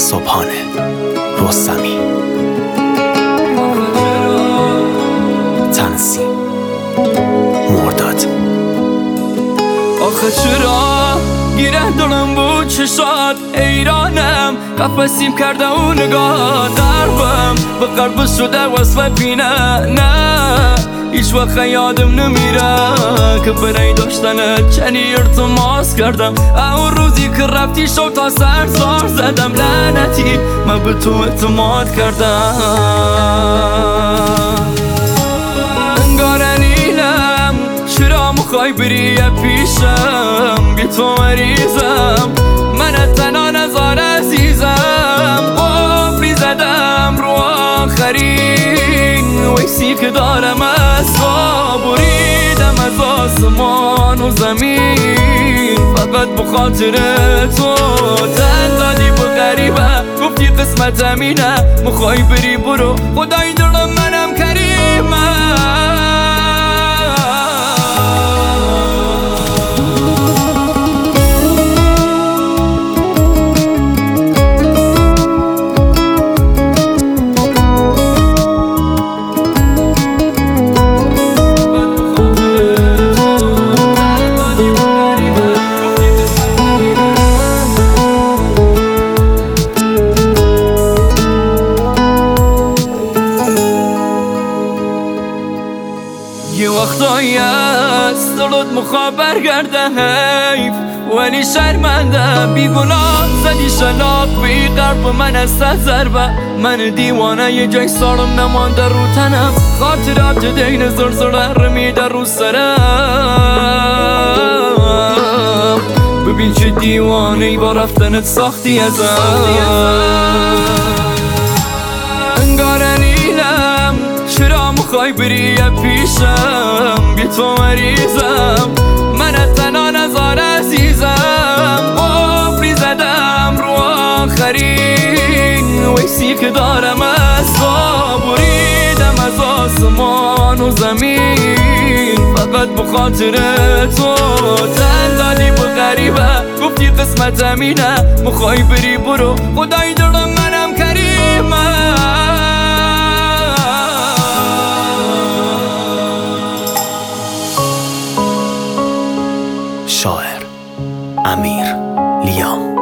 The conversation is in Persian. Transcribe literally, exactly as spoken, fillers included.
صبحانه رستمی. تنظیم مرداد. آخه چرا گیره دارم بود چشات ایرانم، قفصیم کرده و نگاه دربم به قلب شده وصف پینه. نه هیچ وقت یادم نمیره که برای داشتنت چنی ارتماس کردم. اون روزی که رفتی شو تا سر زار زدم، لعنتی من به تو اعتماد کردم. انگار نیلم چرا مخوای بری پیشم، بی تو مریضم من تنها نزار عزیزم. قفلی زدم رو آخرین ویسی که دارم از خواب، بریدم از آسمان و زمین فقط بخاطر تو. تن دادی به غریبه گفتی قسمت همینه، مخوای بری برو خدای دارم منم کریمم. یه وقتایی هست دلت مخواه برگرده حیف، ولی شرمنده بیگناه زدی شلاق بی قلب من از ضربه. من دیوانه یه جای سارم نمانده رو تنم، خاطرات دین زرزره رمیده رو سرم. ببین چه دیوانه ای با رفتنت ساختی ازم. انگار نیلم چرا مخوای بری پیشم، بی تو مریضم من تنها نزار عزیزم. قفلی زدم رو آخرین ویسی که دارم از خواب، بریدم از آسمان و زمین فقط بخاطر تو. تن دادی به غریبه گفتی قسمت همینه، مخوای بری برو خدای دارم منم کریمم. شاعر امیر لیام.